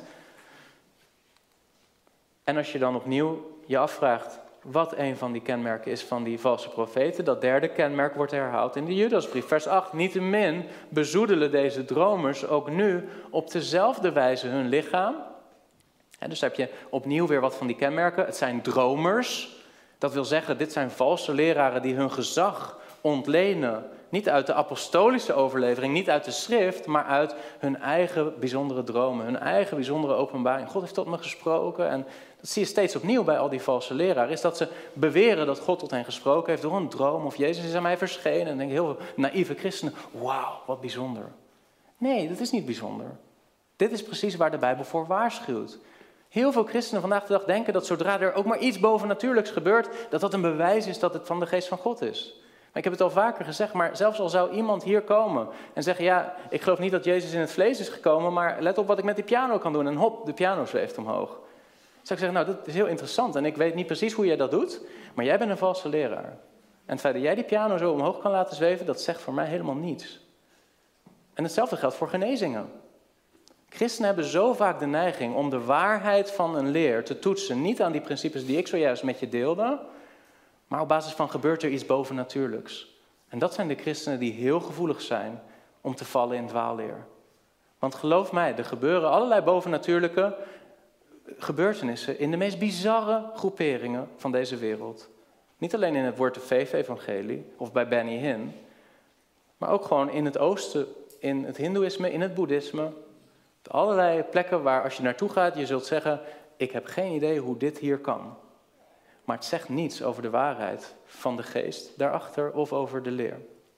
En als je dan opnieuw je afvraagt wat een van die kenmerken is van die valse profeten, dat derde kenmerk wordt herhaald in de Judasbrief. Vers 8, niettemin bezoedelen deze dromers ook nu op dezelfde wijze hun lichaam. En dus heb je opnieuw weer wat van die kenmerken. Het zijn dromers. Dat wil zeggen, dit zijn valse leraren die hun gezag ontlenen. Niet uit de apostolische overlevering, niet uit de schrift, maar uit hun eigen bijzondere dromen, hun eigen bijzondere openbaring. God heeft tot me gesproken en dat zie je steeds opnieuw bij al die valse leraren, is dat ze beweren dat God tot hen gesproken heeft door een droom of Jezus is aan mij verschenen. En dan denk ik heel veel naïeve christenen, wauw, wat bijzonder. Nee, dat is niet bijzonder. Dit is precies waar de Bijbel voor waarschuwt. Heel veel christenen vandaag de dag denken dat zodra er ook maar iets bovennatuurlijks gebeurt, dat dat een bewijs is dat het van de geest van God is. Maar ik heb het al vaker gezegd, maar zelfs al zou iemand hier komen en zeggen, ja, ik geloof niet dat Jezus in het vlees is gekomen, maar let op wat ik met die piano kan doen. En hop, de piano zweeft omhoog. Dan zou ik zeggen, nou, dat is heel interessant en ik weet niet precies hoe jij dat doet, maar jij bent een valse leraar. En het feit dat jij die piano zo omhoog kan laten zweven, dat zegt voor mij helemaal niets. En hetzelfde geldt voor genezingen. Christenen hebben zo vaak de neiging om de waarheid van een leer te toetsen, niet aan die principes die ik zojuist met je deelde, maar op basis van gebeurt er iets bovennatuurlijks. En dat zijn de christenen die heel gevoelig zijn om te vallen in dwaalleer. Want geloof mij, er gebeuren allerlei bovennatuurlijke gebeurtenissen in de meest bizarre groeperingen van deze wereld. Niet alleen in het Word of Faith-evangelie of bij Benny Hinn, maar ook gewoon in het oosten, in het hindoeïsme, in het boeddhisme. Allerlei plekken waar als je naartoe gaat, je zult zeggen, ik heb geen idee hoe dit hier kan. Maar het zegt niets over de waarheid van de geest daarachter of over de leer.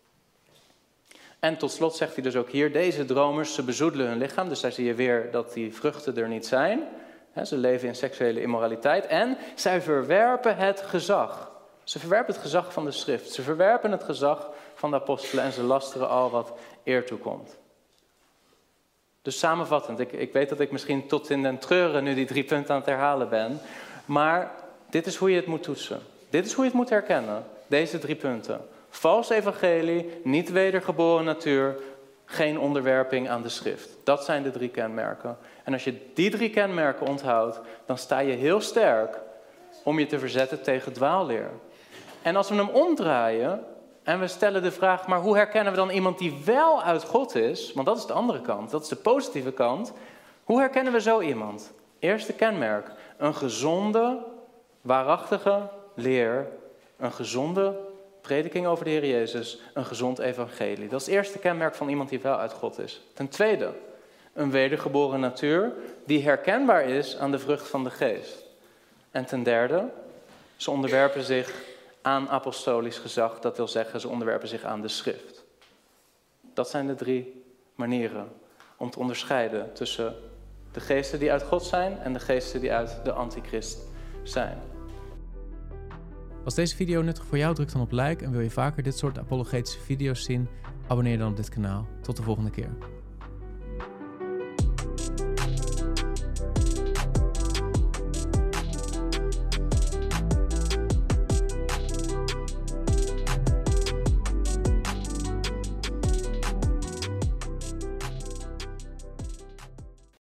En tot slot zegt hij dus ook hier, deze dromers, ze bezoedelen hun lichaam. Dus daar zie je weer dat die vruchten er niet zijn. Ze leven in seksuele immoraliteit en zij verwerpen het gezag. Ze verwerpen het gezag van de schrift. Ze verwerpen het gezag van de apostelen en ze lasteren al wat eer toekomt. Dus samenvattend, ik weet dat ik misschien tot in den treuren nu die 3 punten aan het herhalen ben. Maar dit is hoe je het moet toetsen. Dit is hoe je het moet herkennen. Deze 3 punten. Vals evangelie, niet wedergeboren natuur, geen onderwerping aan de schrift. Dat zijn de 3 kenmerken. En als je die 3 kenmerken onthoudt, dan sta je heel sterk om je te verzetten tegen dwaalleer. En als we hem omdraaien en we stellen de vraag, maar hoe herkennen we dan iemand die wel uit God is? Want dat is de andere kant, dat is de positieve kant. Hoe herkennen we zo iemand? Eerste kenmerk, een gezonde, waarachtige leer, een gezonde prediking over de Heer Jezus, een gezond evangelie. Dat is het eerste kenmerk van iemand die wel uit God is. Ten tweede, een wedergeboren natuur die herkenbaar is aan de vrucht van de geest. En ten derde, ze onderwerpen zich aan apostolisch gezag, dat wil zeggen, ze onderwerpen zich aan de schrift. Dat zijn de 3 manieren om te onderscheiden tussen de geesten die uit God zijn en de geesten die uit de antichrist zijn. Als deze video nuttig voor jou, druk dan op like en wil je vaker dit soort apologetische video's zien, abonneer dan op dit kanaal. Tot de volgende keer.